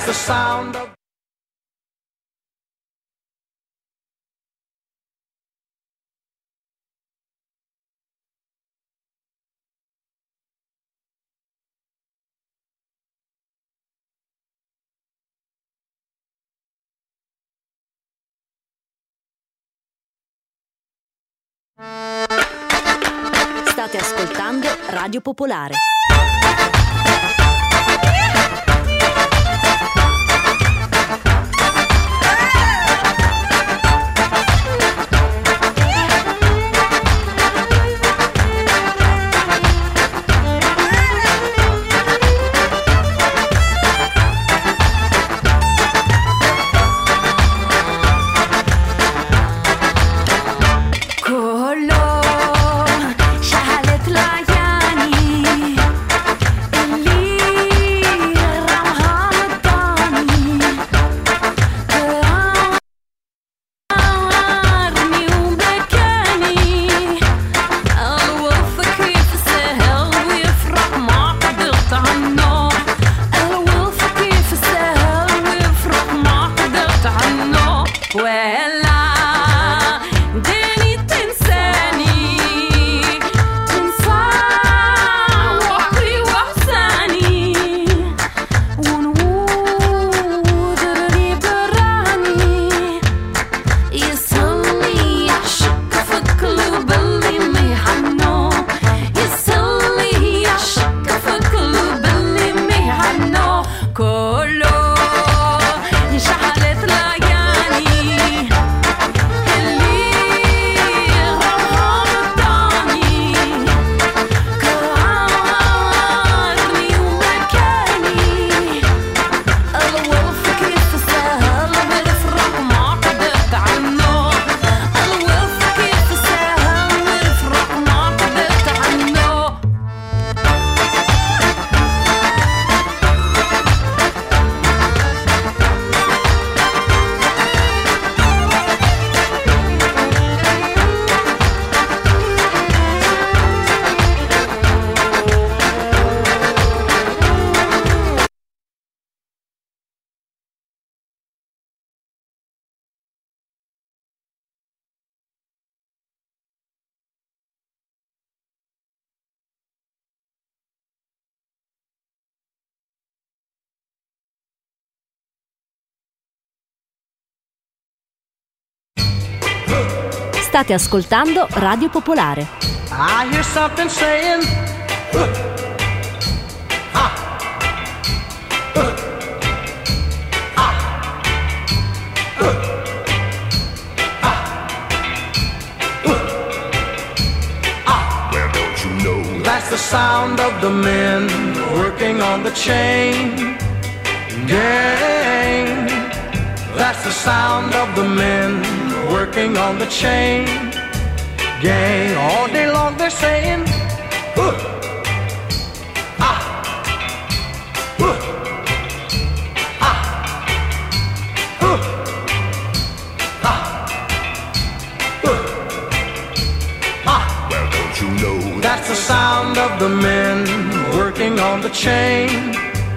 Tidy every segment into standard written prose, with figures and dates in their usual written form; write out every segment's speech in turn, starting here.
the sound of State ascoltando Radio Popolare. State ascoltando Radio Popolare. I hear something saying Well, don't you know that's the sound of the men working on the chain gang. That's the sound of the men working on the chain gang. All day long they're saying Well, don't you know that's the sound of the men working on the chain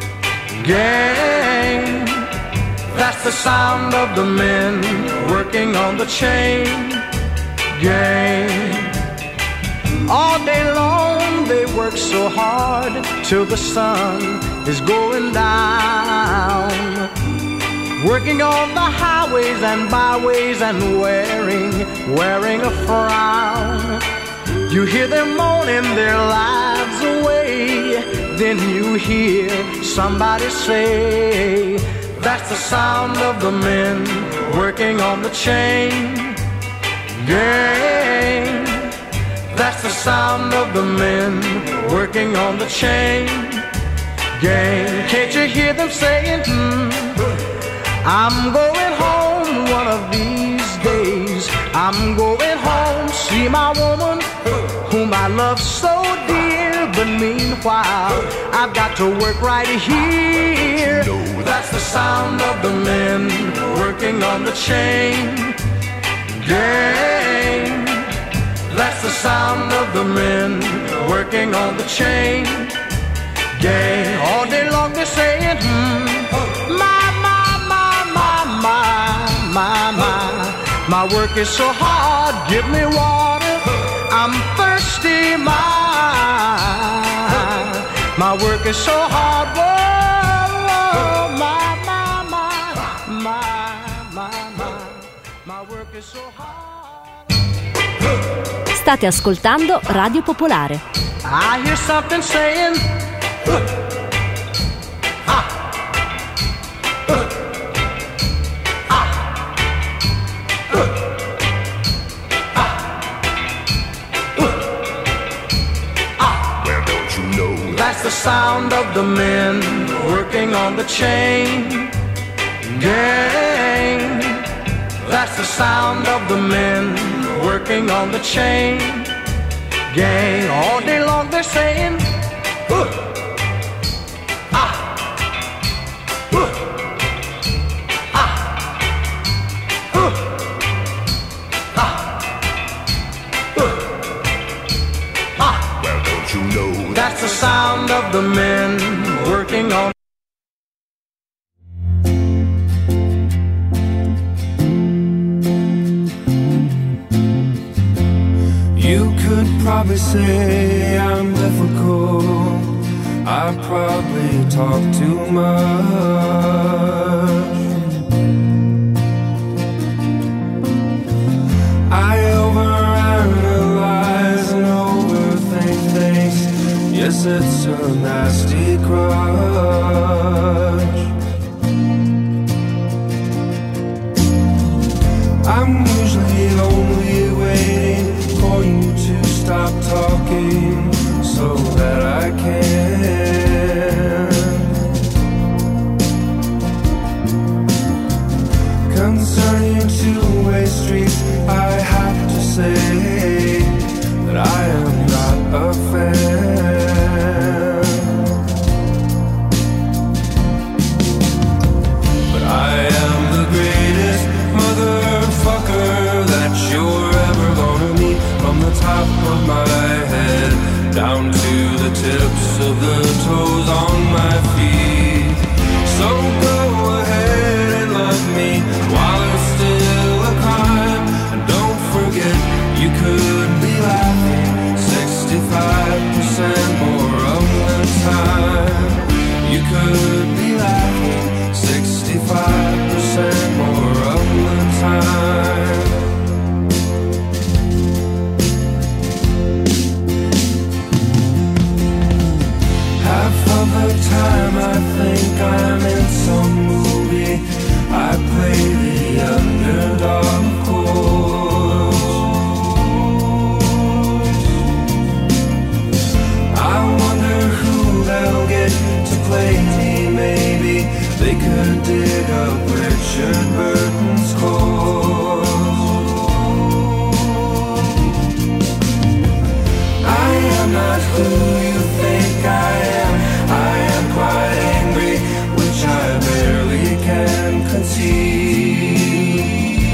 gang. That's the sound of the men working on the chain gang. All day long they work so hard till the sun is going down, working on the highways and byways and wearing a frown. You hear them moaning their lives away, then you hear somebody say, that's the sound of the men working on the chain gang. That's the sound of the men working on the chain gang. Can't you hear them saying, I'm going home one of these days. I'm going home, see my woman whom I love so dear. But meanwhile, I've got to work right here. That's the sound of the men working on the chain gang. That's the sound of the men working on the chain gang. All day long they're saying, my My work is so hard, give me water, I'm thirsty, my work is so hard, whoa, my work is so hard. State ascoltando Radio Popolare. I hear something saying that's the sound of the men working on the chain gang. That's the sound of the men working on the chain gang. All day long they're saying Well, don't you know that's the sound of the men working on. You could probably say I'm difficult. I probably talk too much. I overanalyze and overthink things. Yes, it's a nasty crutch. I'm usually only waiting for you to stop talking so that I can. Concerning two-way streets, I have to say that I am not a fan. But I am the greatest motherfucker that you're ever gonna meet. From the top of my head down to the tips of the toes on my feet. So go ahead and love me while it's still a crime. And don't forget you could be laughing 65% more of the time. You could be laughing 65% more of the time. Half of the time I think I'm in some movie. I play the underdog, of course. I wonder who they'll get to play me. Maybe they could dig up Richard Burton's score. I am not who you think I am. I am quite angry, which I barely can conceive.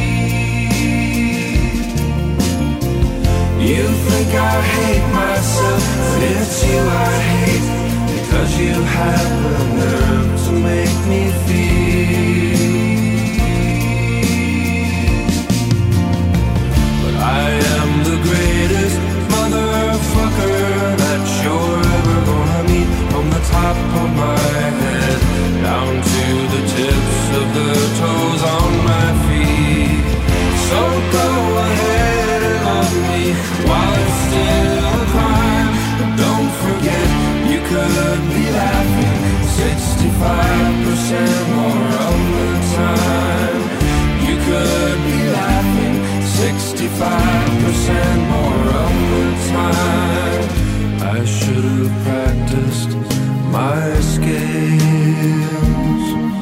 You think I hate myself, but it's you I hate, because you have the nerve to make me feel. But I am the greatest motherfucker that you're ever gonna meet. From the top of my head down to the tips of the toes on my feet. So go ahead and love me while it's still a crime. But don't forget you could be laughing 65% more of the time. You could be laughing 65% more of the time. I should have practiced my skills.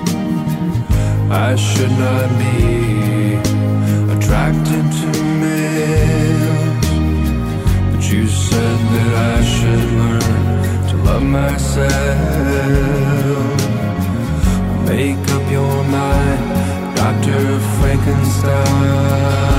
I should not be attracted to males. But you said that I should learn to love myself. Make up your mind, Dr. Frankenstein.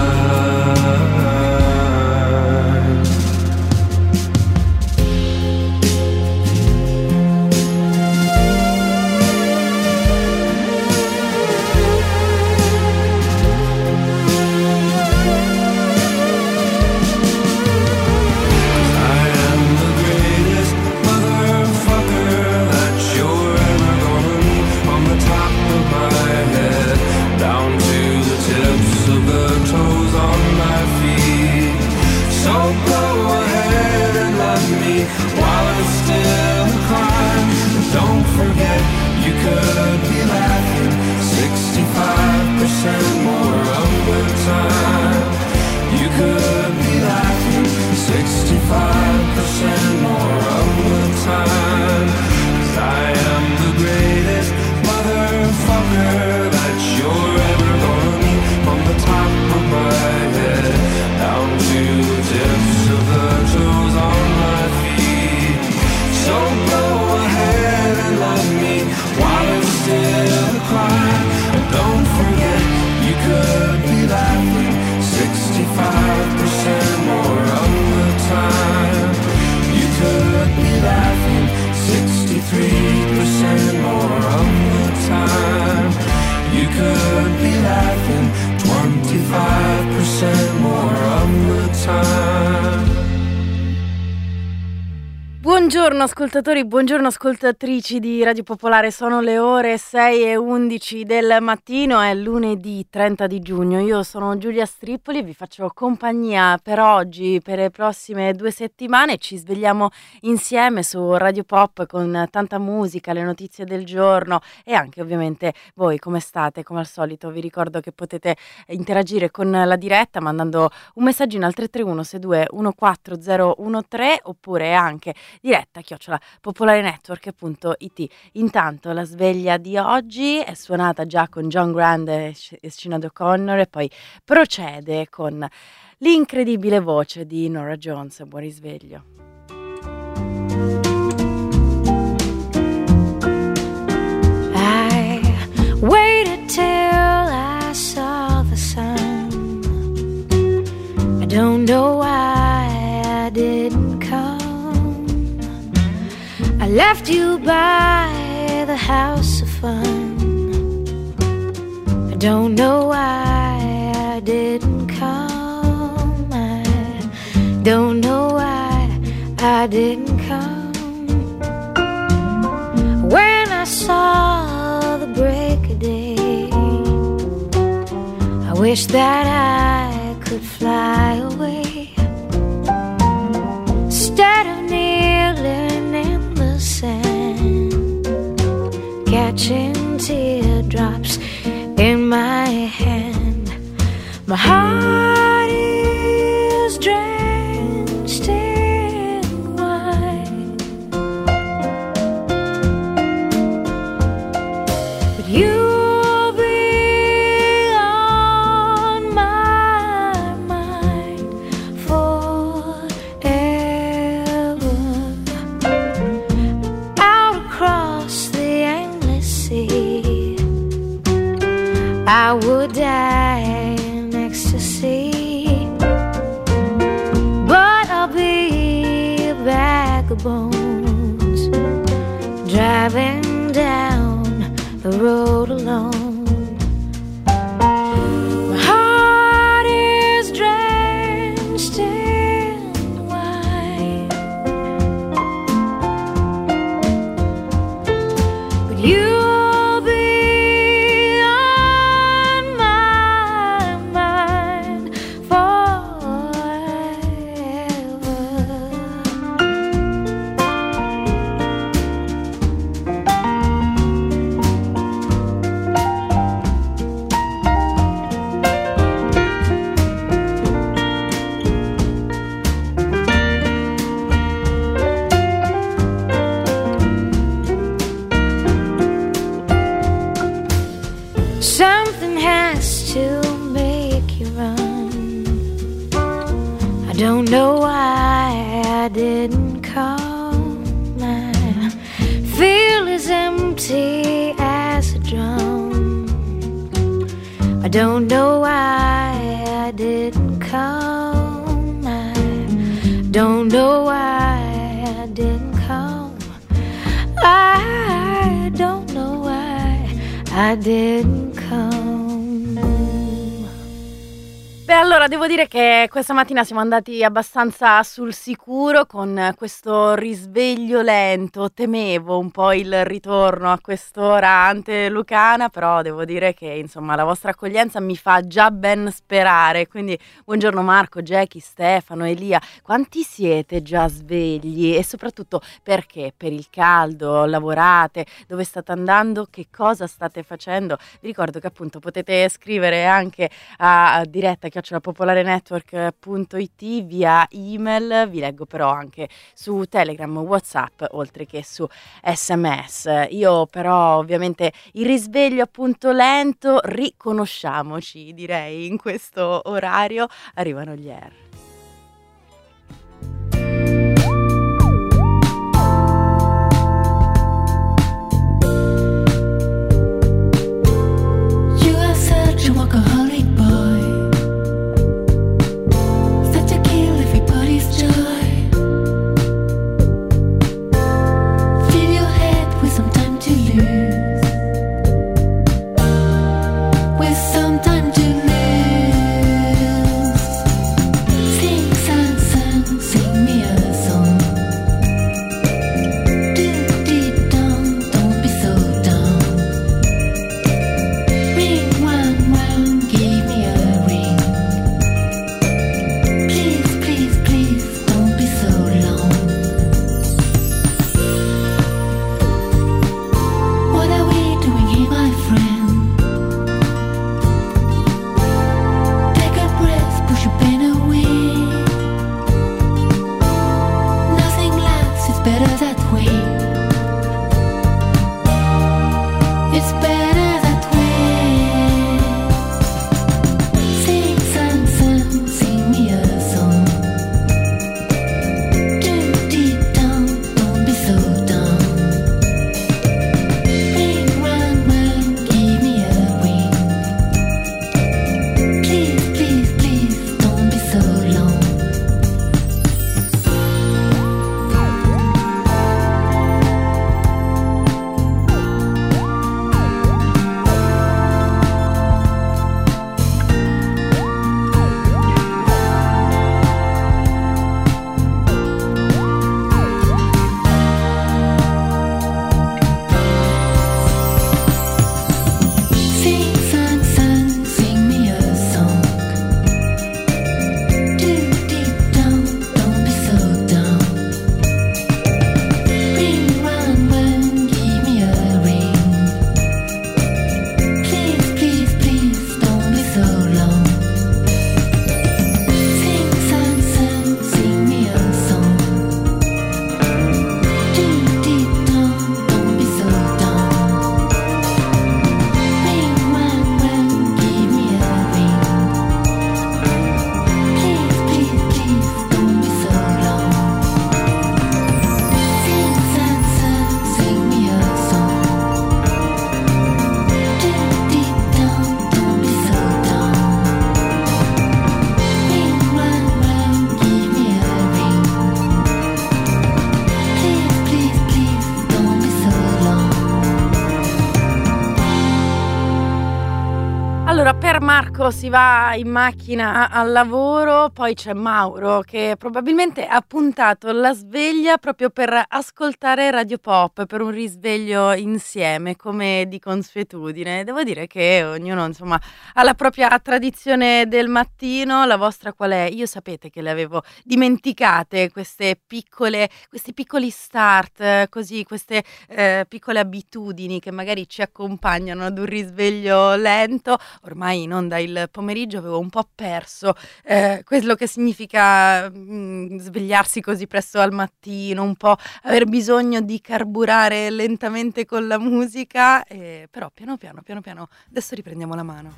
Buongiorno ascoltatori, buongiorno ascoltatrici di Radio Popolare, sono le ore 6:11 del mattino, è lunedì 30 di giugno, io sono Giulia Strippoli e vi faccio compagnia per oggi, per le prossime 2 settimane, ci svegliamo insieme su Radio Pop con tanta musica, le notizie del giorno e anche ovviamente voi come state, come al solito vi ricordo che potete interagire con la diretta mandando un messaggino al 331 62 14013 oppure anche diretta @popolarenetwork.it. Intanto la sveglia di oggi è suonata già con John Grant e Sinead O'Connor e poi procede con l'incredibile voce di Norah Jones. Buon risveglio. I waited till I saw the sun. I don't know why I didn't come. I left you by the house of fun. I don't know why I didn't come. I don't know why I didn't come. When I saw the break of day, I wish that I could fly away instead of kneeling in the sand, catching teardrops in my hand. My heart is drenched in wine, but you'll be on my mind forever. Out across the endless sea, I would die in ecstasy, but I'll be a bag of bones driving down the road alone. My heart is drenched in wine, but you'll be on my mind forever. Something has to make you run. I don't know why I didn't come. I feel as empty as a drum. I don't know why I didn't come. I don't know why I didn't come. I don't know why I didn't come. Beh, allora devo dire che questa mattina siamo andati abbastanza sul sicuro con questo risveglio lento. Temevo un po' il ritorno a quest'ora antelucana, però devo dire che insomma la vostra accoglienza mi fa già ben sperare. Quindi buongiorno Marco, Jackie, Stefano, Elia. Quanti siete già svegli? E soprattutto perché? Per il caldo? Lavorate? Dove state andando? Che cosa state facendo? Vi ricordo che appunto potete scrivere anche a diretta @popolarenetwork.it via email, vi leggo però anche su Telegram, WhatsApp, oltre che su SMS. Io però ovviamente il risveglio appunto lento, riconosciamoci direi in questo orario, arrivano gli Air. You are such a workaholic boy, such a kill everybody's joy. Fill your head with some time to lose, with some time to lose. Allora, per Marco si va in macchina al lavoro, poi c'è Mauro che probabilmente ha puntato la sveglia proprio per ascoltare Radio Pop, per un risveglio insieme, come di consuetudine. Devo dire che ognuno, insomma, ha la propria tradizione del mattino. La vostra qual è? Io sapete che le avevo dimenticate, questi piccoli start, così, queste piccole abitudini che magari ci accompagnano ad un risveglio lento. Ormai in onda il pomeriggio avevo un po' perso quello che significa svegliarsi così presto al mattino, un po' aver bisogno di carburare lentamente con la musica, però piano piano adesso riprendiamo la mano.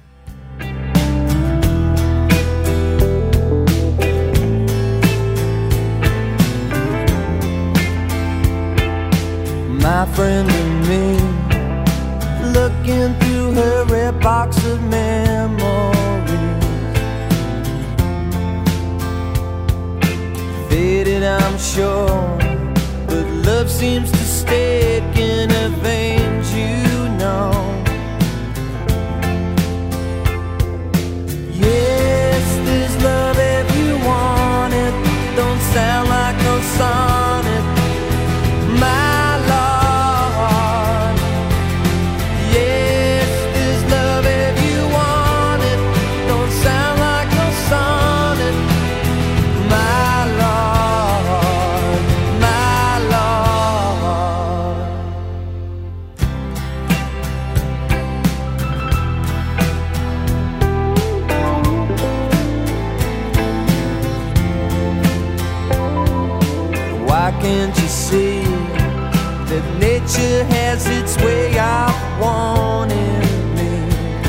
My friend and me, looking through her red box of memories, faded I'm sure, but love seems to stick in her veins, you know. Yes, there's love if you want it, don't sound like no sonnet, my can't you see that nature has its way of wanting me?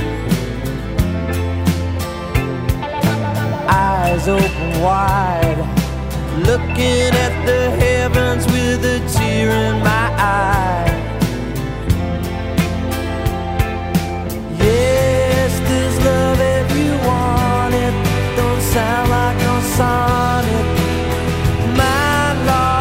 Eyes open wide, looking at the heavens with a tear in my eye. Yes, there's love if you want it, don't sound like no sonnet, my love.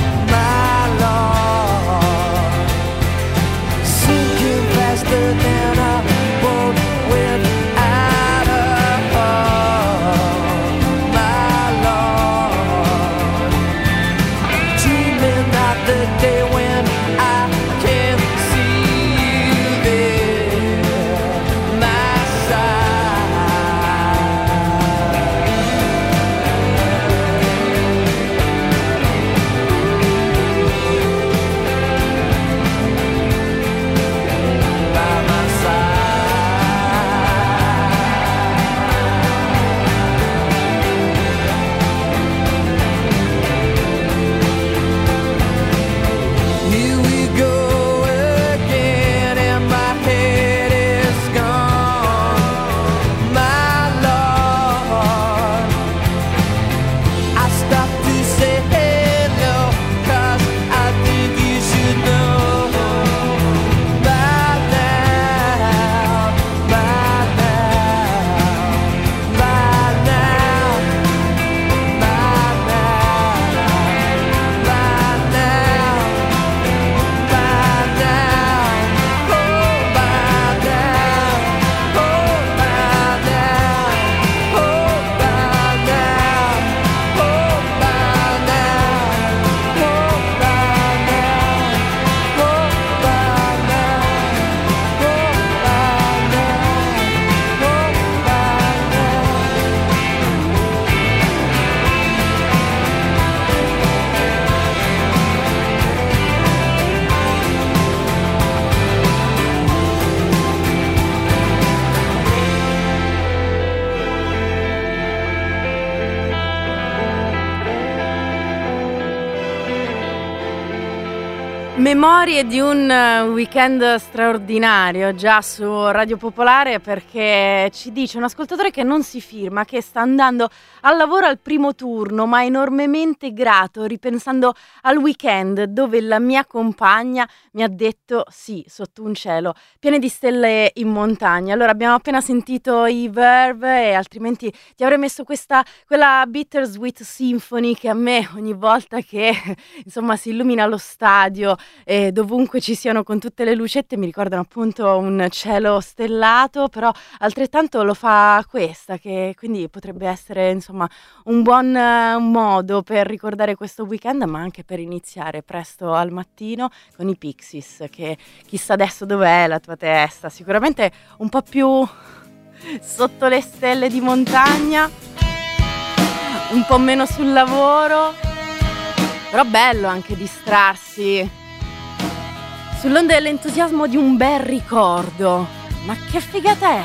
Down Memorie di un weekend straordinario già su Radio Popolare, perché ci dice un ascoltatore che non si firma, che sta andando al lavoro al primo turno, ma enormemente grato ripensando al weekend dove la mia compagna mi ha detto sì, sotto un cielo pieno di stelle in montagna. Allora abbiamo appena sentito i Verve e altrimenti ti avrei messo quella Bittersweet Symphony che a me ogni volta che insomma si illumina lo stadio e dovunque ci siano con tutte le lucette mi ricordano appunto un cielo stellato, però altrettanto lo fa questa, che quindi potrebbe essere insomma un buon modo per ricordare questo weekend, ma anche per iniziare presto al mattino con i Pixies, che chissà adesso dov'è la tua testa, sicuramente un po' più sotto le stelle di montagna, un po' meno sul lavoro, però bello anche distrarsi sull'onda dell'entusiasmo di un bel ricordo. Ma che figata è!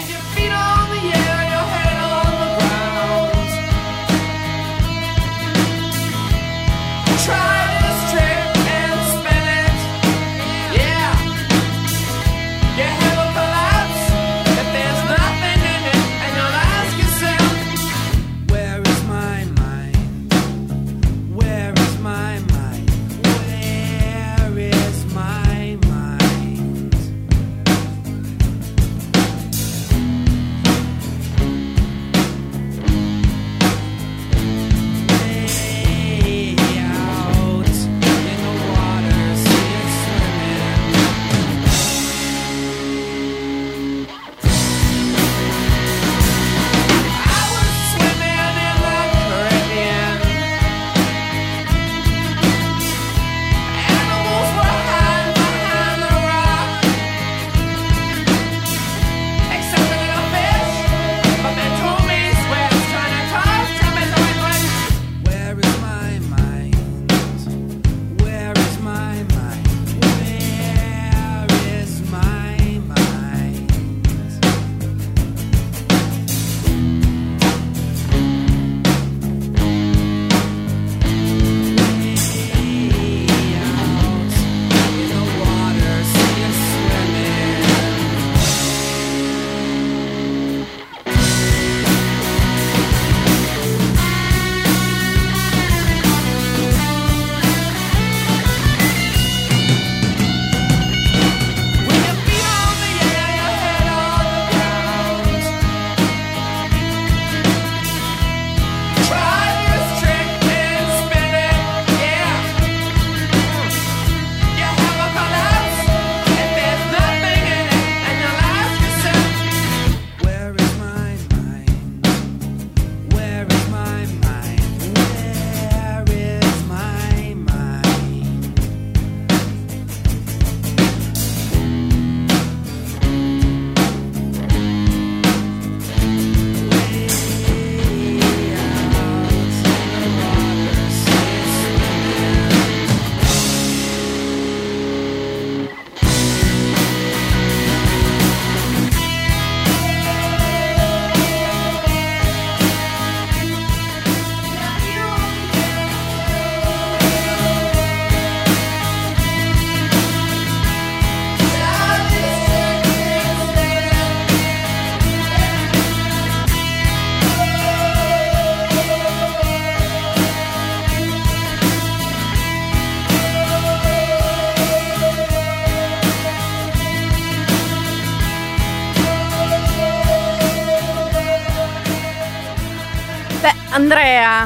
Andrea,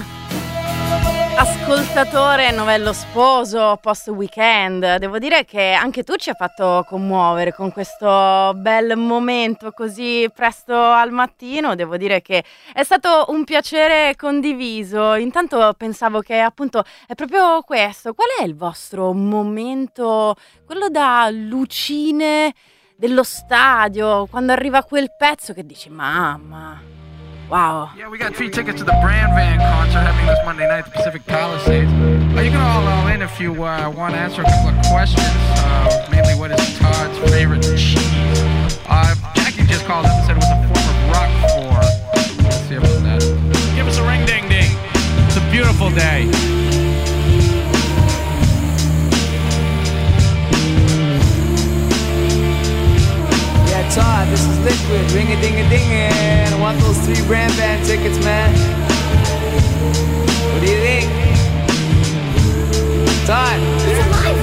ascoltatore, novello sposo, post weekend, devo dire che anche tu ci hai fatto commuovere con questo bel momento così presto al mattino. Devo dire che è stato un piacere condiviso. Intanto pensavo che appunto è proprio questo. Qual è il vostro momento, quello da lucine dello stadio, quando arriva quel pezzo che dici mamma? Wow. Yeah, we got free tickets to the Brand Van concert happening this Monday night at the Pacific Palisades. You can all in if you want to answer a couple of questions. Mainly, what is Todd's favorite cheese? Jackie just called up and said it was a form of Roquefort. Let's see about that. Give us a ring ding ding. It's a beautiful day. buying tickets, man? What do you think? Todd? He's alive!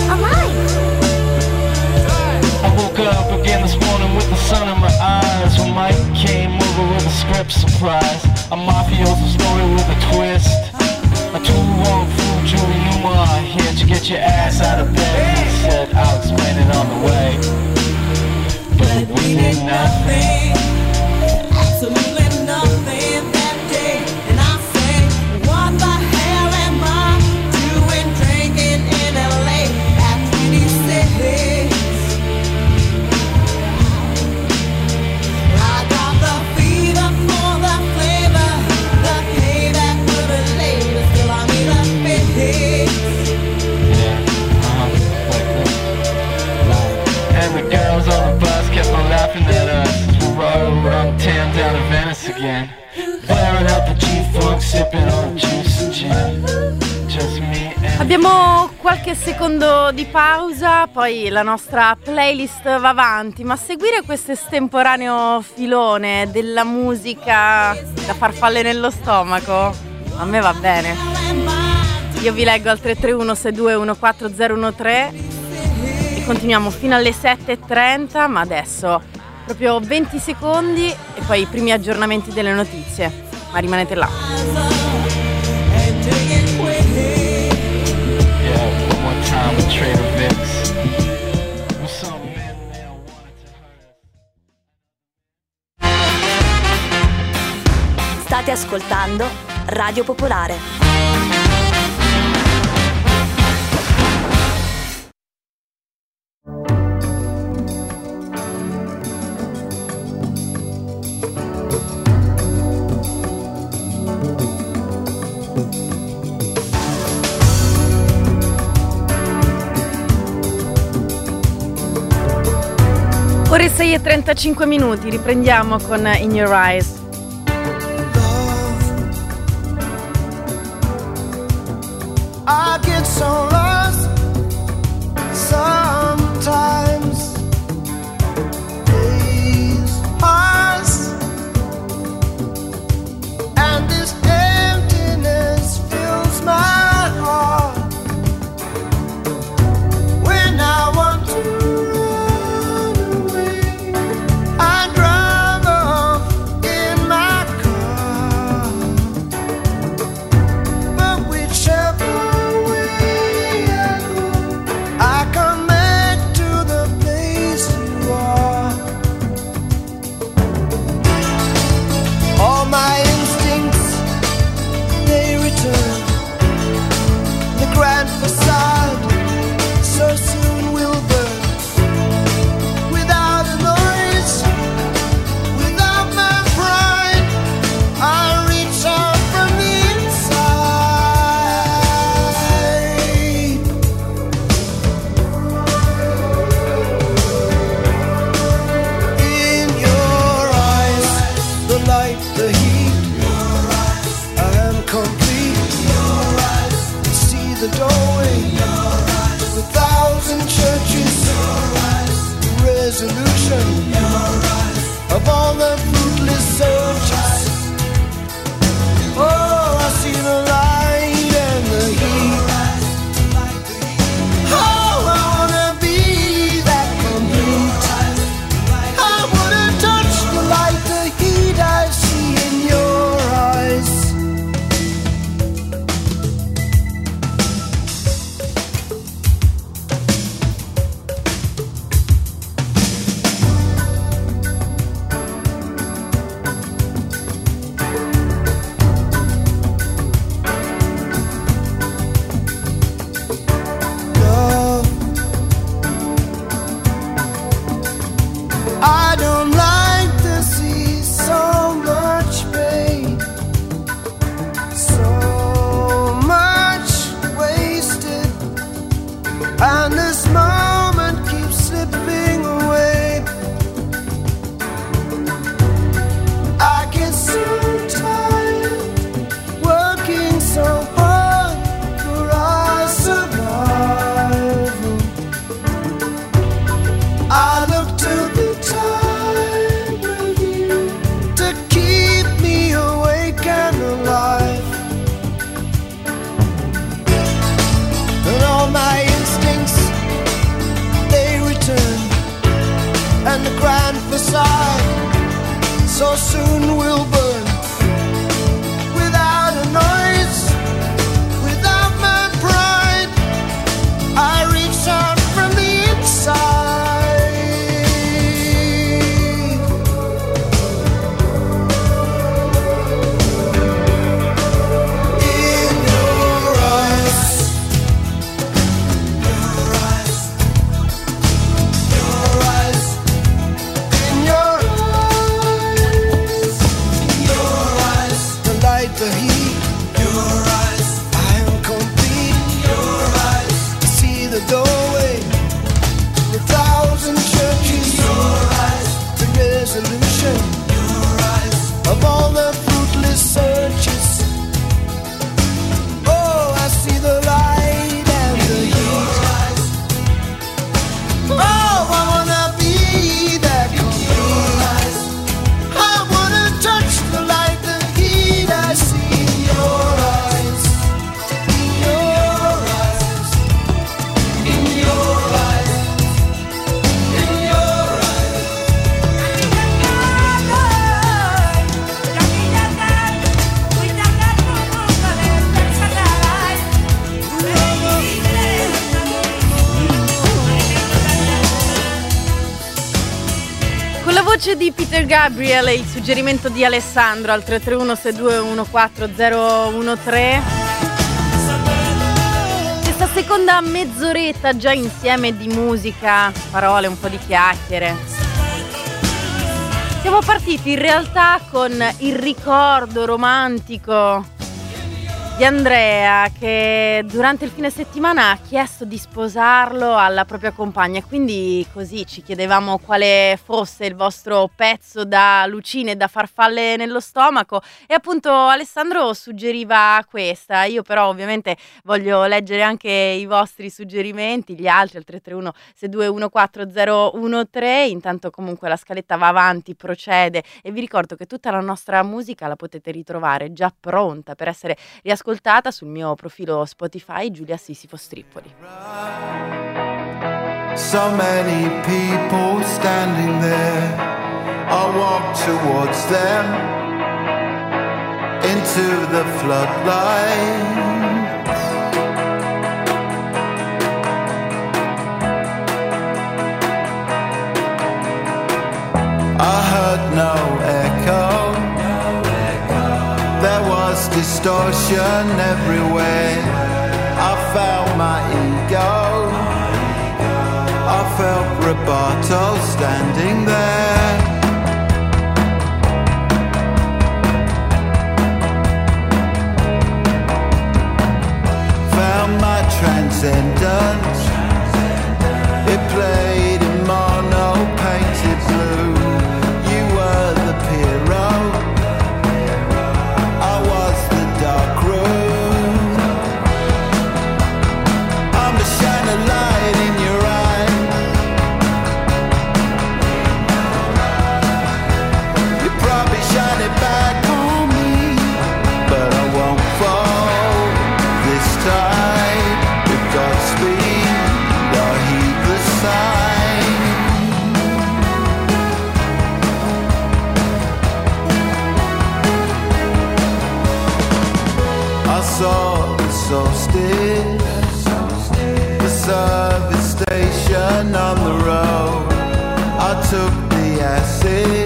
I woke up again this morning with the sun in my eyes when Mike came over with a script surprise. A mafioso story with a twist. A two-wrong fool, Julie Newmar, here to get your ass out of bed. He said, I'll explain it on the way. But we did nothing, absolutely nothing that day. And I say, what the hell am I doing drinking in LA at 26? I got the fever for the flavor, the payback will be later. Still I need a fix. And the girls on the bus kept on laughing at us. We rode around town down to Venice again, blaring out the G-Funk, sipping on juice and gin. Just me and Abbiamo qualche secondo di pausa, poi la nostra playlist va avanti, ma seguire questo estemporaneo filone della musica da farfalle nello stomaco a me va bene. Io vi leggo al 331-6214013 e continuiamo fino alle 7:30, ma adesso proprio 20 secondi e poi i primi aggiornamenti delle notizie, ma rimanete là. State ascoltando Radio Popolare. Ore 6:35, riprendiamo con In Your Eyes. I get so lost sometimes. Days pass and this emptiness fills my heart. When I want to run away, I drive off in so soon will burn without a noise, without my pride. I reach out from the inside. In your eyes, your eyes, your eyes, in your eyes, your eyes, the light, the heat, your eyes, I am complete, your eyes, I see the doorway to 1,000 churches, your eyes, the resolution, your eyes, of all the fruitless searches. Oh, I see the light and the heat. Oh, I wanna be that complete. I wanna touch the light, the heat I see in your eyes. In your eyes. In your eyes. In your eyes. Con la voce di Peter Gabriel e il suggerimento di Alessandro al 331-6214-013. Questa seconda mezz'oretta già insieme di musica, parole, un po' di chiacchiere. Siamo partiti in realtà con il ricordo romantico di Andrea, che durante il fine settimana ha chiesto di sposarlo alla propria compagna, quindi così ci chiedevamo quale fosse il vostro pezzo da lucine, da farfalle nello stomaco, e appunto Alessandro suggeriva questa. Io però ovviamente voglio leggere anche i vostri suggerimenti, gli altri al 331-6214-013. Intanto comunque la scaletta va avanti, procede, e vi ricordo che tutta la nostra musica la potete ritrovare già pronta per essere riascoltata sul mio profilo Spotify Giulia Sisifo Strippoli. So many people standing there. I walk towards them into the floodlight. I heard no echo. There was distortion everywhere. I felt my ego. I felt Roberto standing there. Found my transcendence. It played in mono painted blue. You were the hero. I was the dark room. I'm the shining light in your eye. You probably shine it back on me, but I won't fall this time. With Godspeed, I'll heed the sign. I saw the solstice, the service station on the road. I took the acid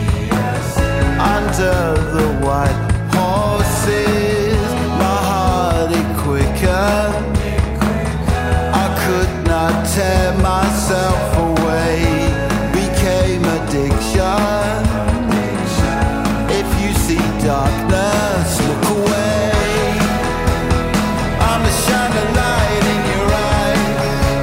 under the white horses. My heart it quicker. I could not tear myself away. Became addiction. If you see darkness, look away. I'm the shining light in your eyes.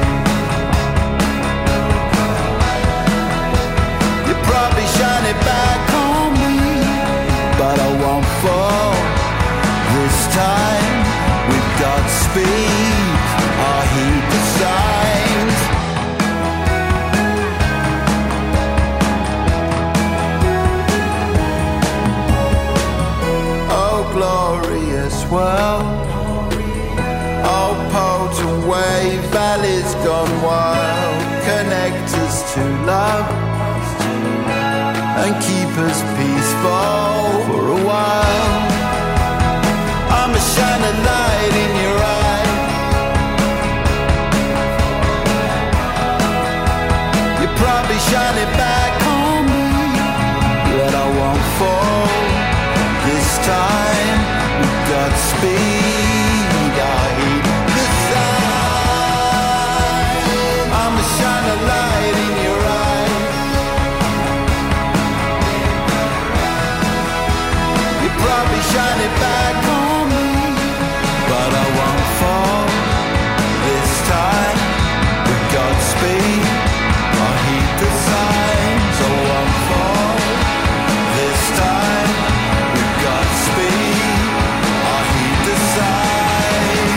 You probably shine it back on me, but I won't fall this time. With Godspeed, I'll heed the signs. Oh, glorious world. Oh, potent wave, valleys gone wild. Connect us to love and keep us peaceful. fall for a while. I'm a shining light in your eye. You probably shine it back on me, but I won't fall this time. With Godspeed, I hate the sign. I'm a shining light in your eye. You probably shine it back on me, but I won't fall this time. With Godspeed, I hate the signs. I won't fall this time. With Godspeed, I hate the signs.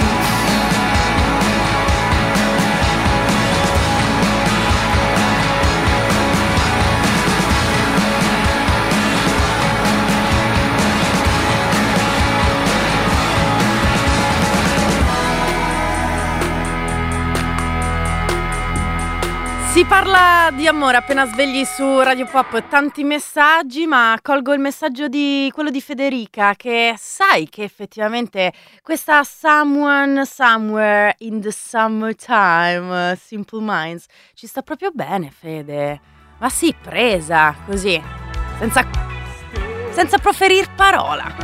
Si parla di amore appena svegli su Radio Pop, tanti messaggi, ma colgo il messaggio di quello di Federica, che sai che effettivamente questa Someone Somewhere in the Summertime, Simple Minds, ci sta proprio bene, Fede. Ma sì, presa, così, senza proferir parola.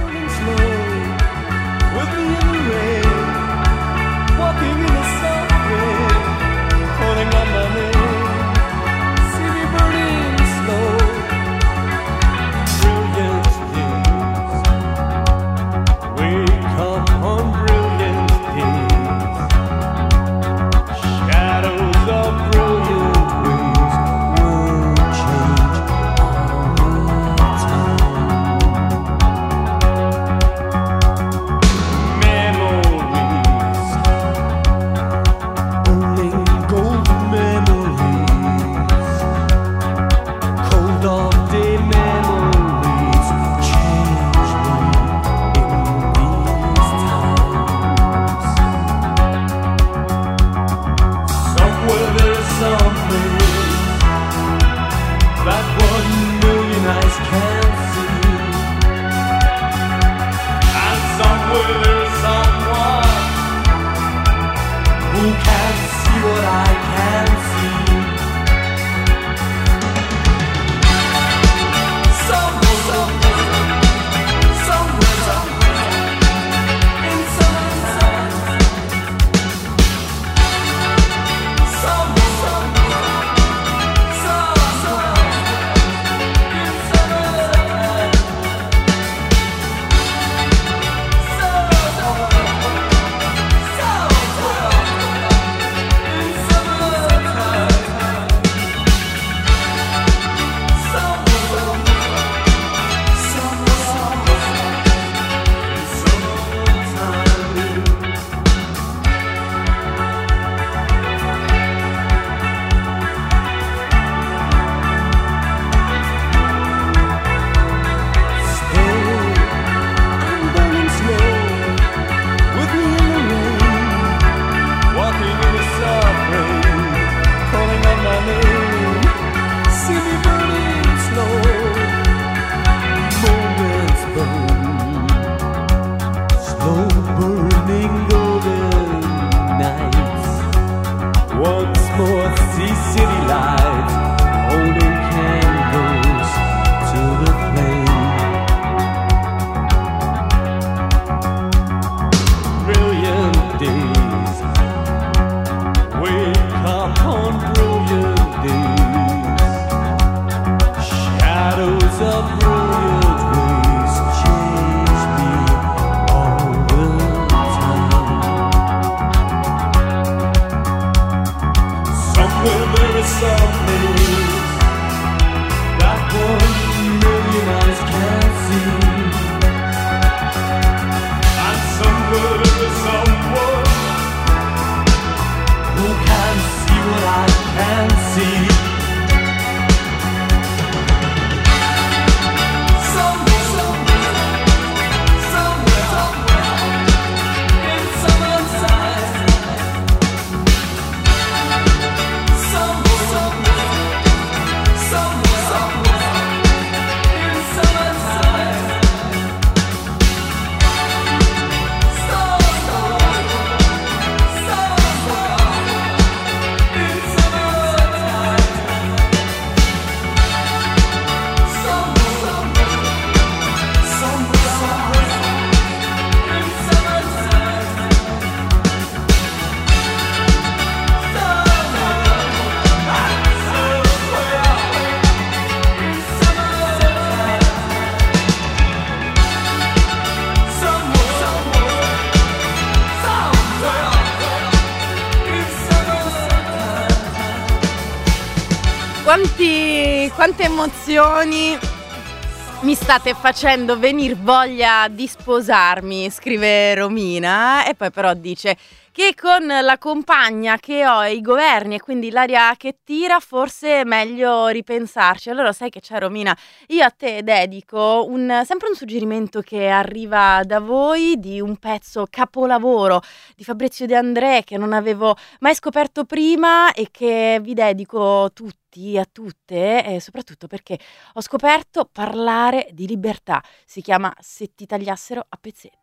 quante emozioni mi state facendo venire voglia di sposarmi, scrive Romina, e poi però dice che con la compagna che ho e i governi e quindi l'aria che tira forse è meglio ripensarci. Allora sai che c'è, Romina, io a te dedico sempre un suggerimento che arriva da voi di un pezzo capolavoro di Fabrizio De André che non avevo mai scoperto prima e che vi dedico a tutte, e soprattutto perché ho scoperto parlare di libertà. Si chiama Se ti tagliassero a pezzetti.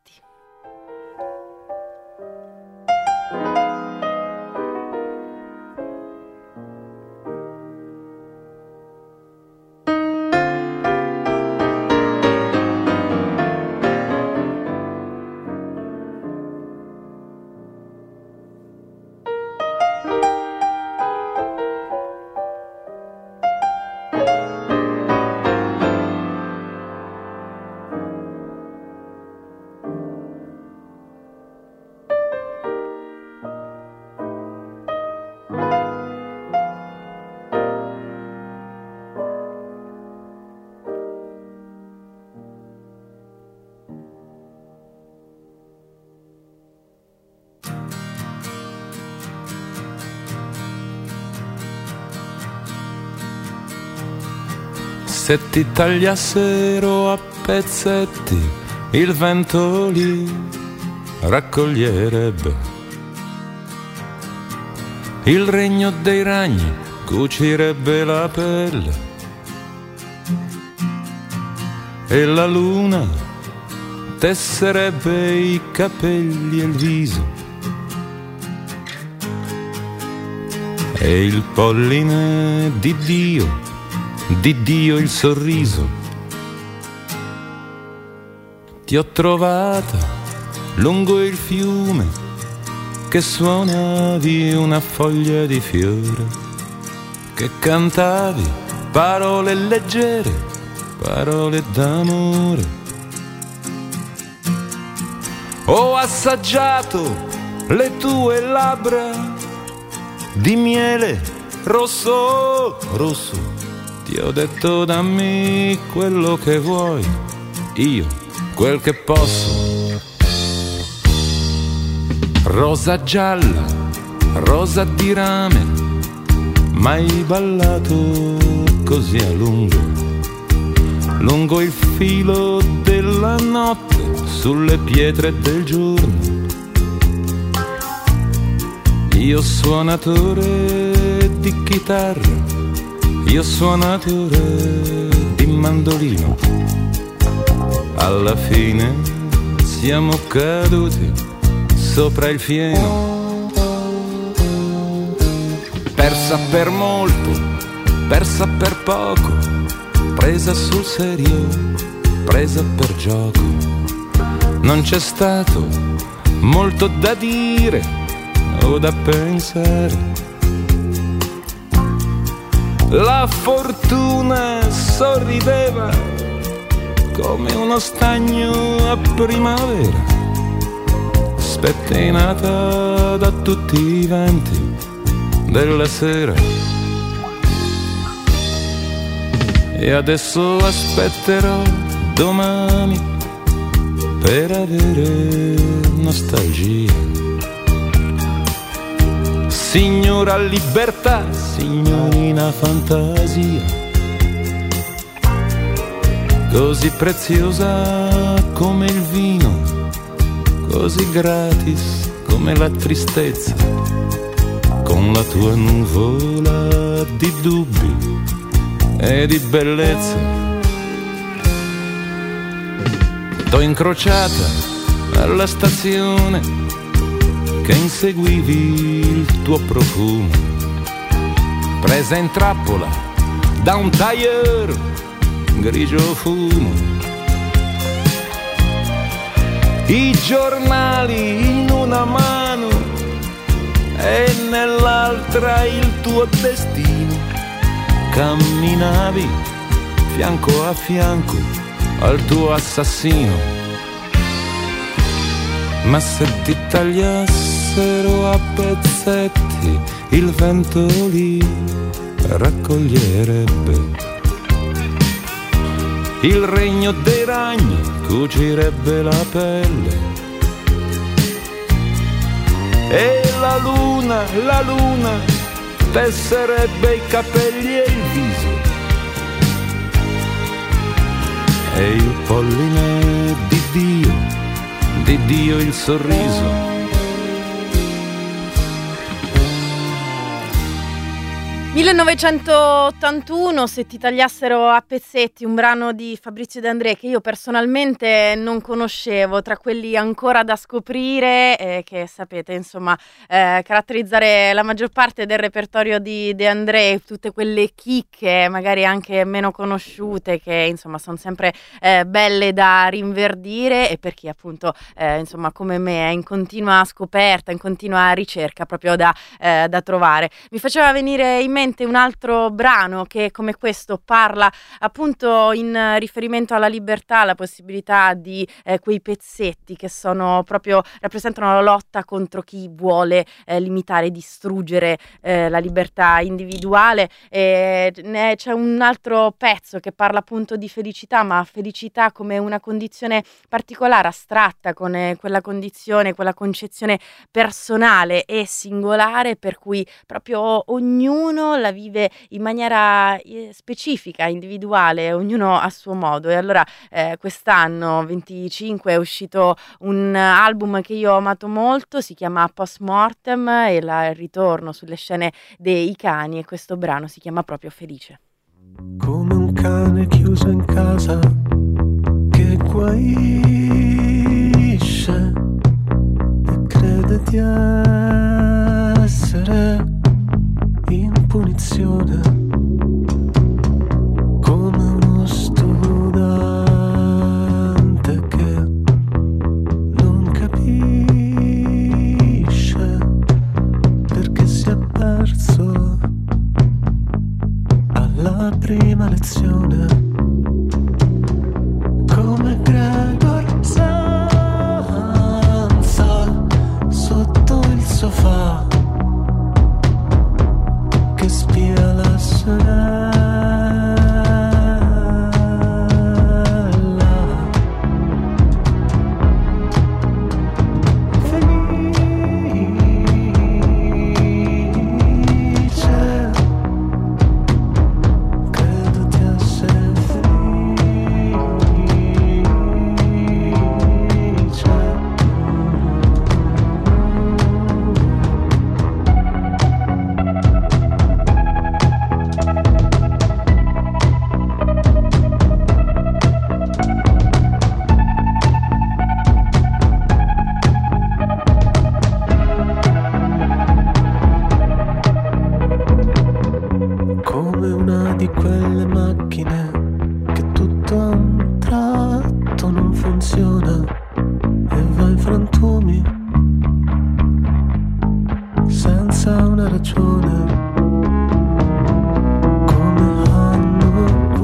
Se ti tagliassero a pezzetti, il vento li raccoglierebbe. Il regno dei ragni cucirebbe la pelle e la luna tesserebbe i capelli e il viso e il polline di Dio il sorriso. Ti ho trovata lungo il fiume che suonavi una foglia di fiore, che cantavi parole leggere, parole d'amore. Ho assaggiato le tue labbra di miele rosso, rosso. Ti ho detto dammi quello che vuoi, io quel che posso. Rosa gialla, rosa di rame, mai ballato così a lungo, lungo il filo della notte, sulle pietre del giorno. Io suonatore di chitarra, io suonatore di mandolino, alla fine siamo caduti sopra il fieno. Persa per molto, persa per poco, presa sul serio, presa per gioco. Non c'è stato molto da dire o da pensare. La fortuna sorrideva come uno stagno a primavera, spettinata da tutti i venti della sera. E adesso aspetterò domani per avere nostalgia. Signora libertà, signorina fantasia, così preziosa come il vino, così gratis come la tristezza, con la tua nuvola di dubbi e di bellezza. T'ho incrociata alla stazione che inseguivi il tuo profumo, presa in trappola da un tailleur grigio fumo. I giornali in una mano e nell'altra il tuo destino. Camminavi fianco a fianco al tuo assassino. Ma se ti tagliassero a pezzetti, il vento li raccoglierebbe il regno dei ragni cucirebbe la pelle. E la luna, tesserebbe i capelli e il viso. E il polline di Dio il sorriso. 1981, Se ti tagliassero a pezzetti, un brano di Fabrizio De André che io personalmente non conoscevo, tra quelli ancora da scoprire, che sapete insomma caratterizzare la maggior parte del repertorio di De André, tutte quelle chicche magari anche meno conosciute che insomma sono sempre belle da rinverdire, e per chi appunto insomma come me è in continua scoperta, in continua ricerca proprio da trovare. Mi faceva venire in mente un altro brano che come questo parla appunto in riferimento alla libertà, alla possibilità di quei pezzetti che sono proprio rappresentano la lotta contro chi vuole limitare, distruggere la libertà individuale. C'è un altro pezzo che parla appunto di felicità, ma felicità come una condizione particolare, astratta, con quella condizione, quella concezione personale e singolare per cui proprio ognuno la vive in maniera specifica, individuale, ognuno a suo modo. E allora quest'anno 25 è uscito un album che io ho amato molto, si chiama Post Mortem, e il ritorno sulle scene dei cani, e questo brano si chiama proprio Felice. Come un cane chiuso in casa che guaisce e crede di essere in punizione, come uno studente che non capisce perché si è perso alla prima lezione, come Gregor Samsa sotto il sofà che spia la sorella. Felice, credo di essere come una di quelle macchine che tutto a un tratto non funziona e va in frantumi senza una ragione, come hanno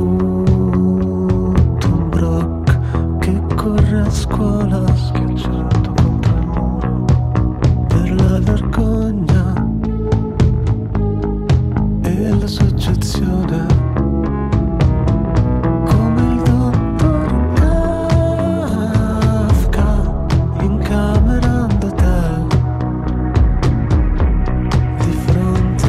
avuto un Brock che corre a scuola schiacciato contro il muro per la vergogna e la soggezione, come il dottor Kafka in camera d'hotel di fronte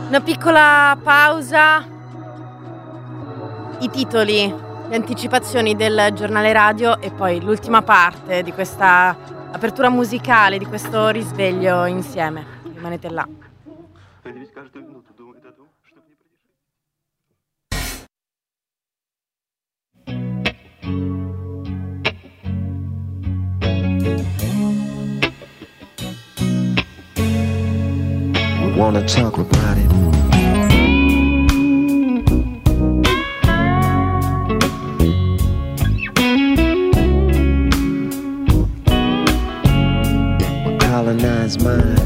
Una piccola pausa, i titoli, le anticipazioni del giornale radio e poi l'ultima parte di questa apertura musicale, di questo risveglio insieme. Rimanete là. Wanna talk about it. Colonized mind.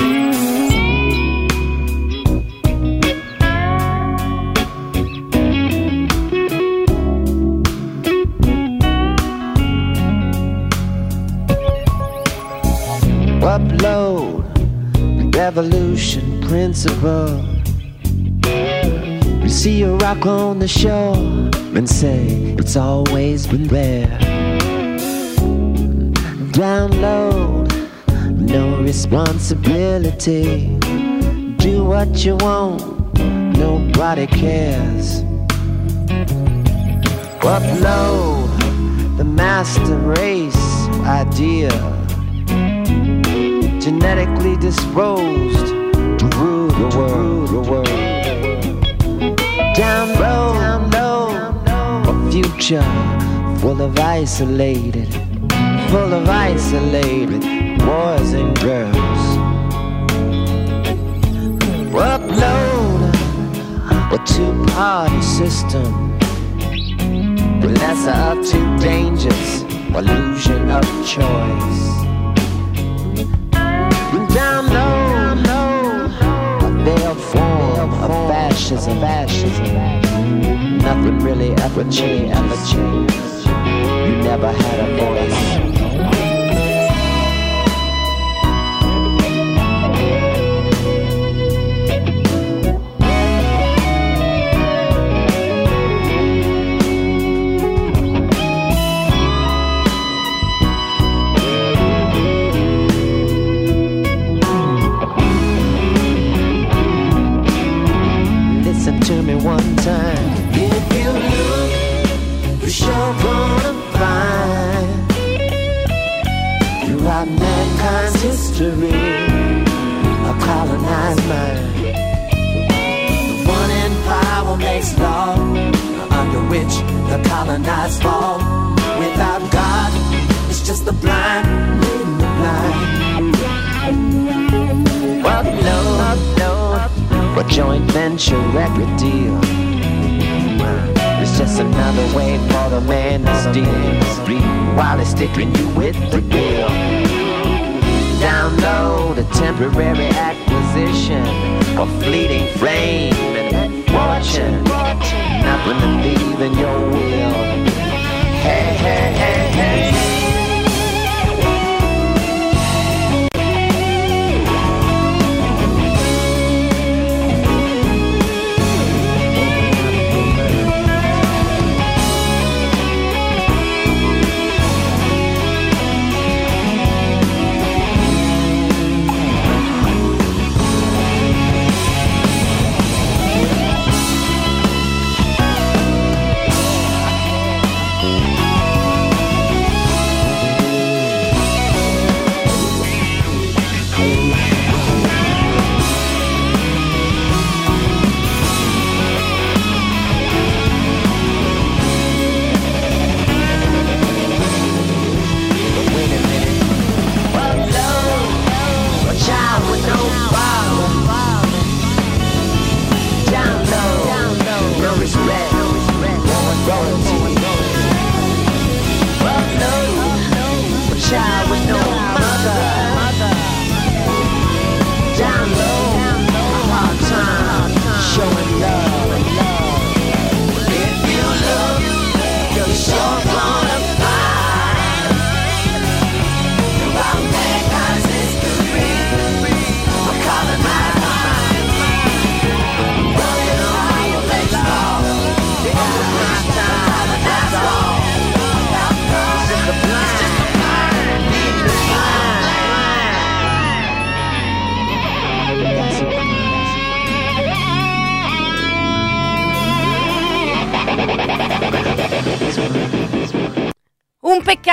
Upload revolution principle. We see a rock on the shore and say it's always been there. Download, no responsibility. Do what you want, nobody cares. Upload the master race idea. Genetically disposed to rule the world. Download a future full of isolated boys and girls. Upload a two-party system, the lesser of two dangers, illusion of choice. Download a veiled form of fascism. Nothing really ever changed. You never had a voice. To me one time. If you look, you're sure gonna find throughout mankind's history a colonized mind. The one in power makes law under which the colonized fall. Without God, it's just the blind leading the blind. Upload a joint venture record deal. It's just another way for the man to steal while he's sticking you with the deal. Download a temporary acquisition of fleeting flame and fortune. Nothing to leave in your will. Hey, hey, hey, hey.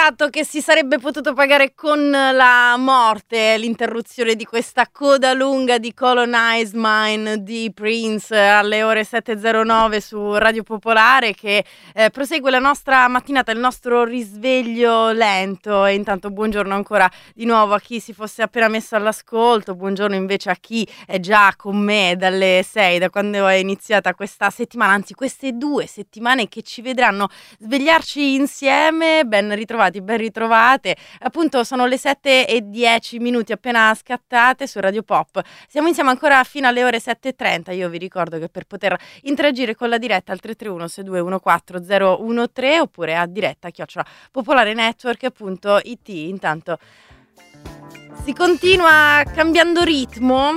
peccato che si sarebbe potuto pagare con la morte l'interruzione di questa coda lunga di Colonize Mine di Prince alle ore 7.09 su Radio Popolare, che prosegue la nostra mattinata, il nostro risveglio lento. E intanto buongiorno ancora di nuovo a chi si fosse appena messo all'ascolto, buongiorno invece a chi è già con me dalle 6, da quando è iniziata questa settimana, anzi queste 2 settimane che ci vedranno svegliarci insieme. Ben ritrovati, ben ritrovate. Appunto sono le 7:10 appena scattate su Radio Pop. Siamo insieme ancora fino alle ore 7:30. Io vi ricordo che per poter interagire con la diretta al 331-6214013 oppure a diretta @popolarenetwork.it. Intanto si continua cambiando ritmo.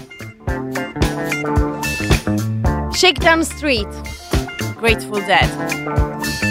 Shakedown Street, Grateful Dead.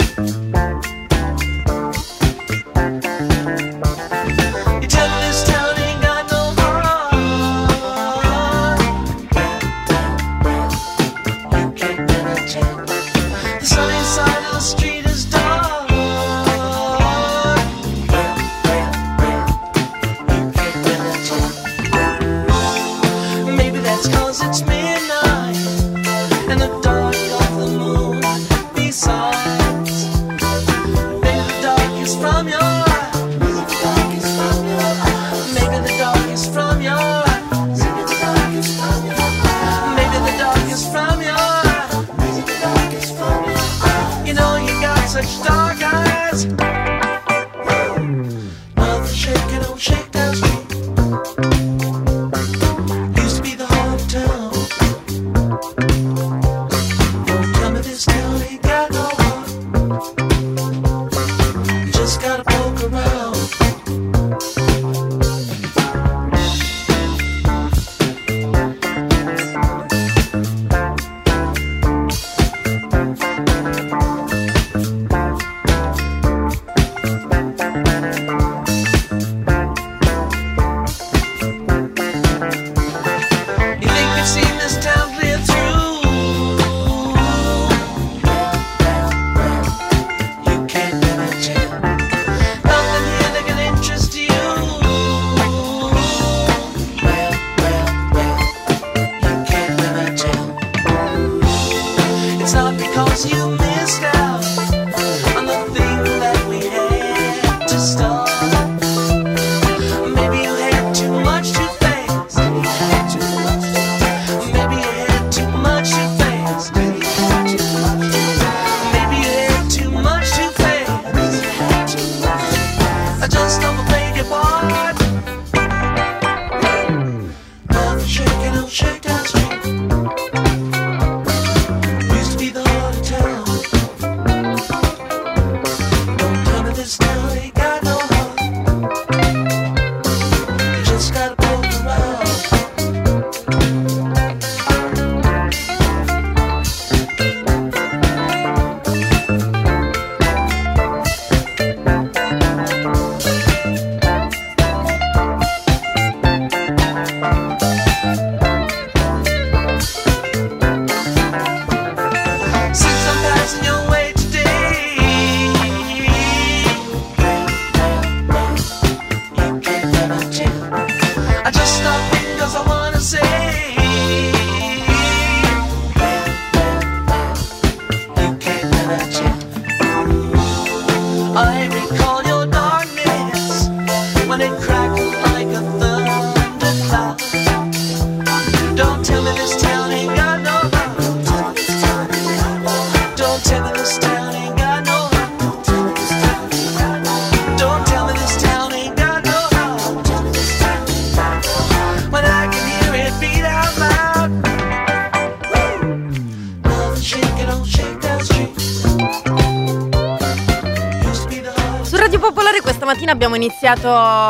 Stamattina abbiamo iniziato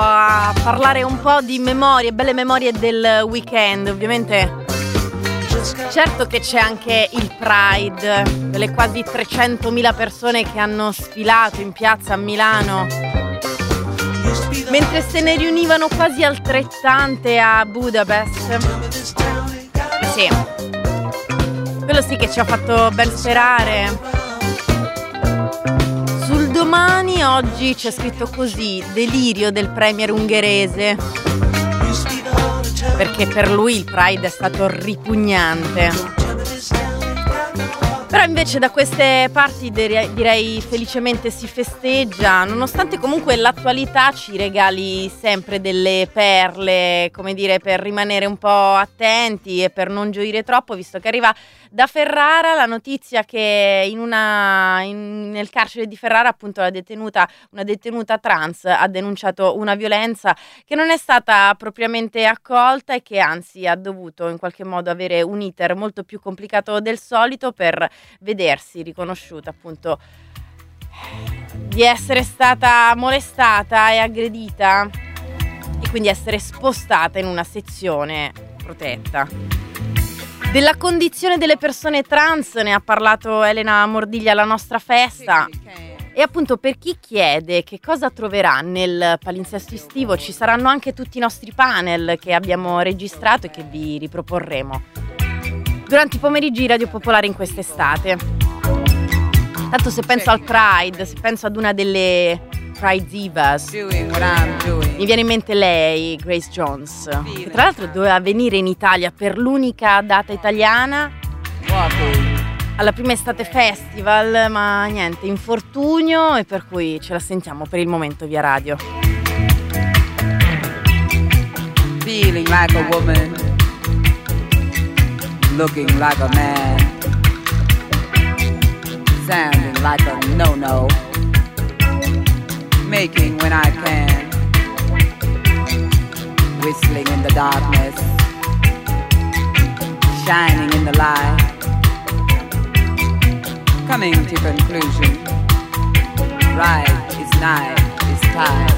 a parlare un po' di memorie, belle memorie del weekend. Ovviamente certo che c'è anche il Pride, delle quasi 300.000 persone che hanno sfilato in piazza a Milano, mentre se ne riunivano quasi altrettante a Budapest. Sì, quello sì che ci ha fatto ben sperare sul domani Domani, oggi c'è scritto così: delirio del premier ungherese, perché per lui il Pride è stato ripugnante. Però invece da queste parti direi felicemente si festeggia, nonostante comunque l'attualità ci regali sempre delle perle, come dire, per rimanere un po' attenti e per non gioire troppo, visto che arriva da Ferrara la notizia che nel carcere di Ferrara, appunto, una detenuta trans ha denunciato una violenza che non è stata propriamente accolta e che anzi ha dovuto in qualche modo avere un iter molto più complicato del solito per vedersi riconosciuta, appunto, di essere stata molestata e aggredita e quindi essere spostata in una sezione protetta. Della condizione delle persone trans ne ha parlato Elena Mordiglia alla nostra festa. E appunto, per chi chiede che cosa troverà nel palinsesto estivo, ci saranno anche tutti i nostri panel che abbiamo registrato e che vi riproporremo durante i pomeriggi Radio Popolare in quest'estate. Tanto se penso al Pride, se penso ad una delle Pride Divas, mi viene in mente lei, Grace Jones, che tra l'altro doveva venire in Italia per l'unica data italiana alla prima estate festival, ma niente, infortunio, e per cui ce la sentiamo per il momento via radio. Feeling like a woman, looking like a man, sounding like a no-no, making when I can, whistling in the darkness, shining in the light, coming to conclusion, right is night is time,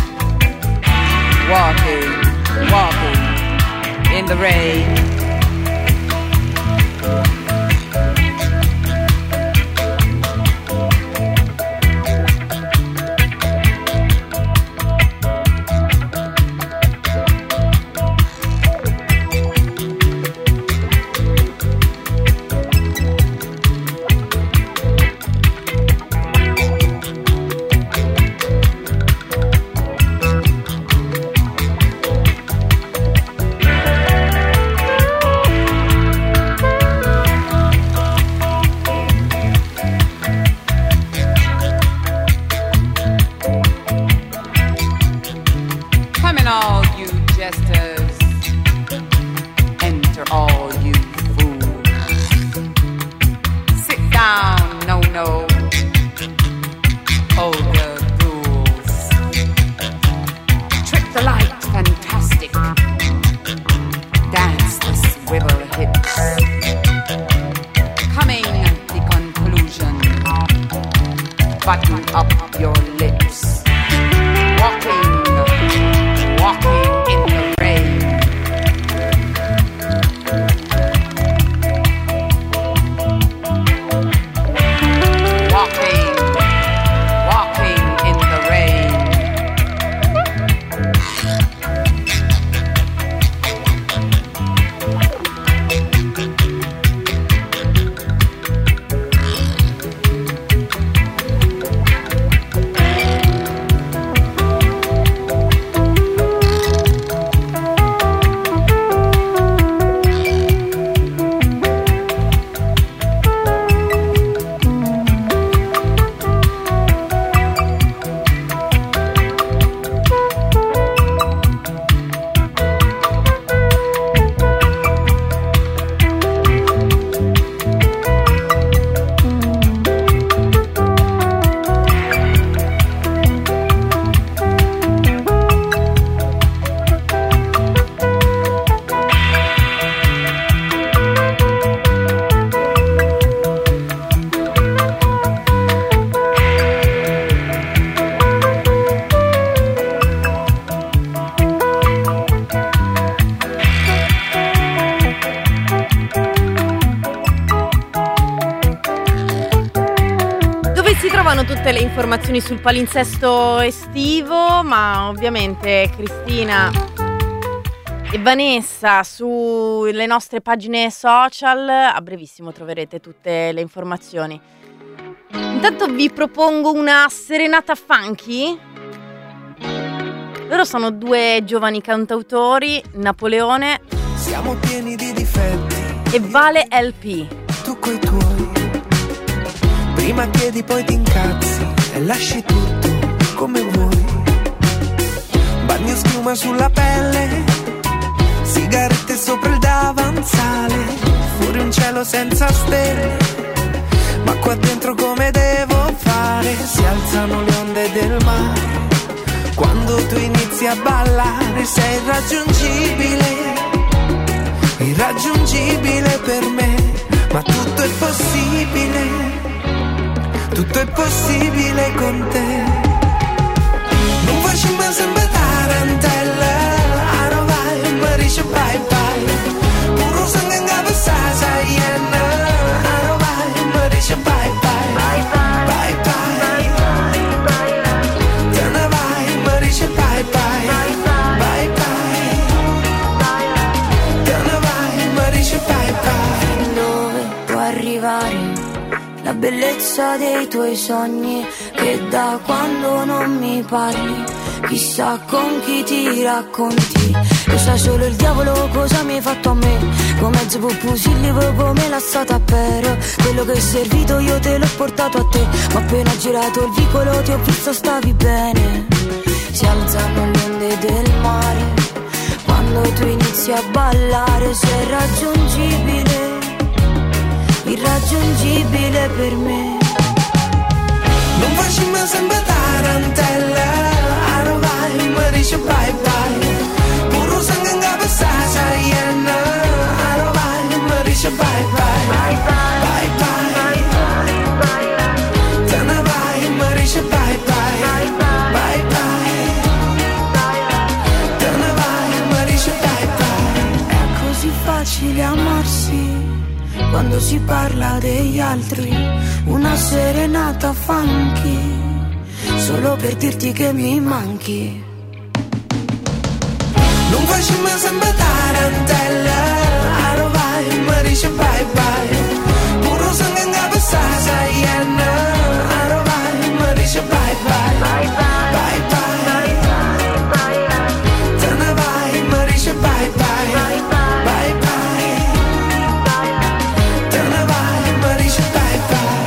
walking in the rain. Tutte le informazioni sul palinsesto estivo, ma ovviamente Cristina e Vanessa sulle nostre pagine social, a brevissimo troverete tutte le informazioni. Intanto vi propongo una serenata funky. Loro sono due giovani cantautori, Napoleone Siamo pieni di difetti e Vale LP. Tu coi tuoi prima chiedi poi ti incazzi e lasci tutto come vuoi. Bagno schiuma sulla pelle, sigarette sopra il davanzale, fuori un cielo senza stelle, ma qua dentro come devo fare? Si alzano le onde del mare quando tu inizi a ballare, sei irraggiungibile, irraggiungibile per me, ma tutto è possibile, tutto è possibile con te. Non faccio mai sempre tarantella, aro vai, marisce bye bye, puro sangue in capo sa iena, aro vai, marisce bye bye, bye bye, bye bye, te ne vai, marisce bye bye, bye bye, te ne vai, marisce bye bye. Dove può arrivare la bellezza dei tuoi sogni, che da quando non mi parli chissà con chi ti racconti. Lo sa solo il diavolo cosa mi hai fatto a me, con mezzo fusilli proprio me l'ha stata per quello che è servito io te l'ho portato a te, ma appena girato il vicolo ti ho visto stavi bene. Si alzano le onde del mare quando tu inizi a ballare, sei irraggiungibile, irraggiungibile per me. Non faccio mai sempre tarantella, aro vai, marisce bye bye, puro sangue in capo sa iena, aro vai, marisce bye bye, bye bye, bye bye, te ne vai, marisce bye bye, bye bye, te ne vai, marisce bye bye. È così facile amarsi quando si parla degli altri, una serenata funky, solo per dirti che mi manchi. Non faccio mai sempre tarantella, aro vai, marisce bye bye, puro sangue in capo sa iena, aro vai, marisce bye bye, bye bye, te ne vai, marisce bye bye, bye bye, te ne vai, marisce bye bye.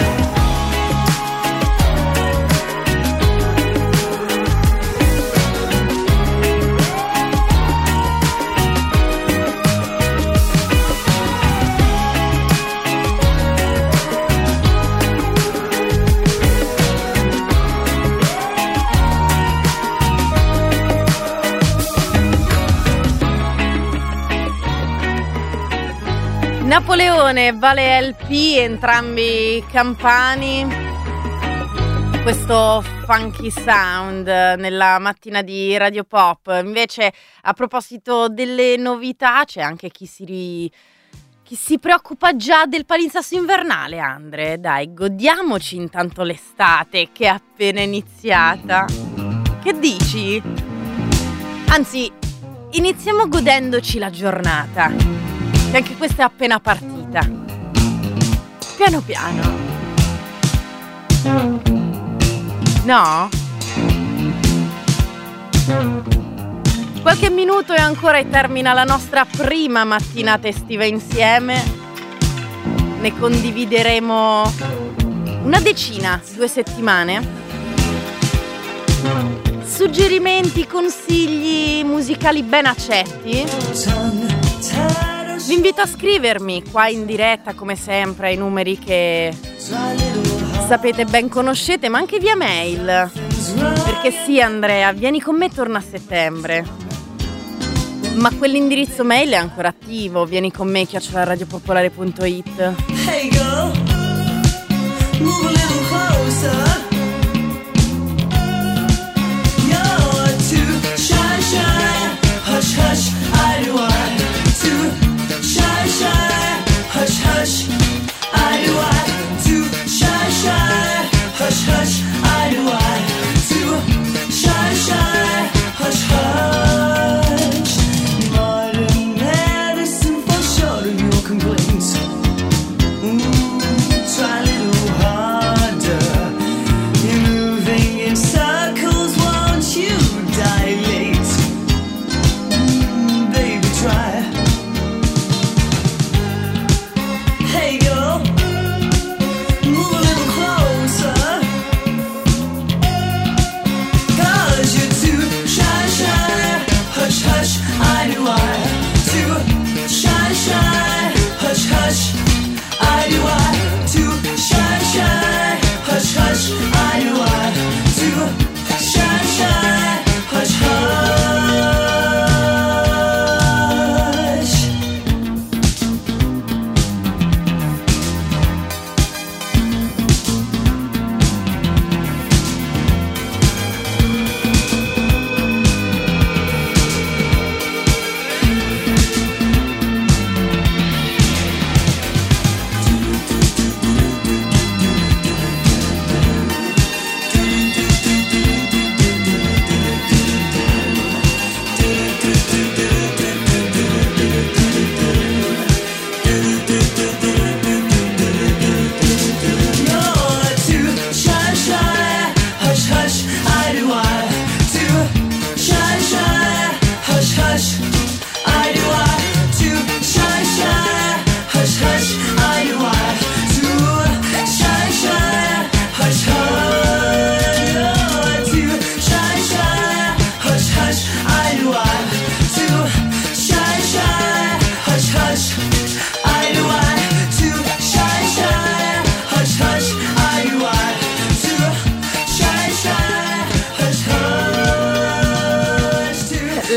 Napoleone e Vale LP, entrambi campani. Questo funky sound nella mattina di Radio Pop. Invece, a proposito delle novità, c'è anche chi si preoccupa già del palinsesto invernale, Andre. Dai, godiamoci intanto l'estate che è appena iniziata. Che dici? Anzi, iniziamo godendoci la giornata, che anche questa è appena partita. Piano piano. No? Qualche minuto e ancora termina la nostra prima mattinata estiva insieme. Ne condivideremo una decina, 2 settimane. Suggerimenti, consigli musicali ben accetti. Vi invito a scrivermi qua in diretta, come sempre, ai numeri che sapete ben conoscete, ma anche via mail. Perché sì, Andrea, vieni con me, torna a settembre. Ma quell'indirizzo mail è ancora attivo. Vieni con me, @radiopopolare.it. Hey girl, move a little closer. You're too shy, shy, hush, hush, I do I. Too shy, shy, hush, hush, I do I. Too shy, shy, hush, hush, I do I. Too shy, shy, hush, hush. Modern medicine for sure of your complaints. Try a little harder.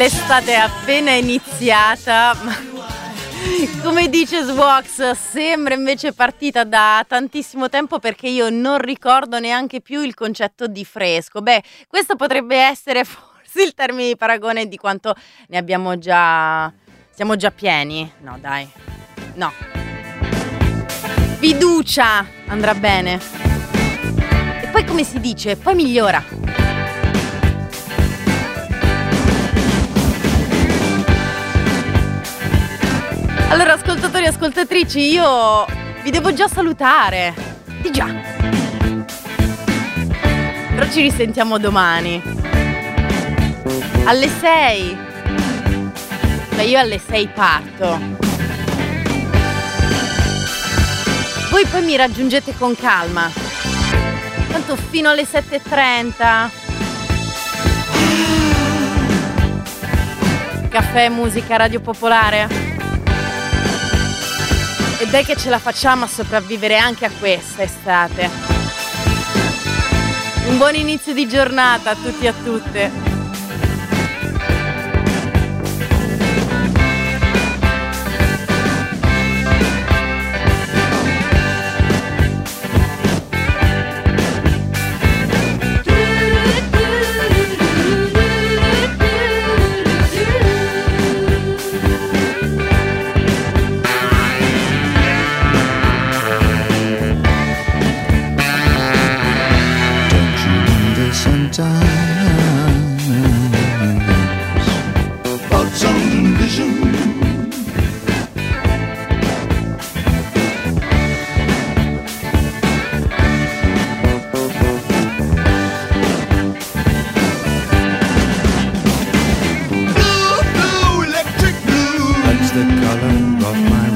L'estate è appena iniziata, ma come dice Swox, sembra invece partita da tantissimo tempo, perché io non ricordo neanche più il concetto di fresco. Beh, questo potrebbe essere forse il termine di paragone di quanto ne abbiamo già... Siamo già pieni? No, dai. No. Fiducia andrà bene. E poi come si dice? Poi migliora. Allora, ascoltatori e ascoltatrici, io vi devo già salutare. Di già. Però ci risentiamo domani. Alle 6. Cioè io alle 6 parto. Voi poi mi raggiungete con calma. Tanto fino alle 7:30. Caffè, musica, Radio Popolare. E dai che ce la facciamo a sopravvivere anche a questa estate. Un buon inizio di giornata a tutti e a tutte. But some vision blue, blue, electric blue. That's the color of my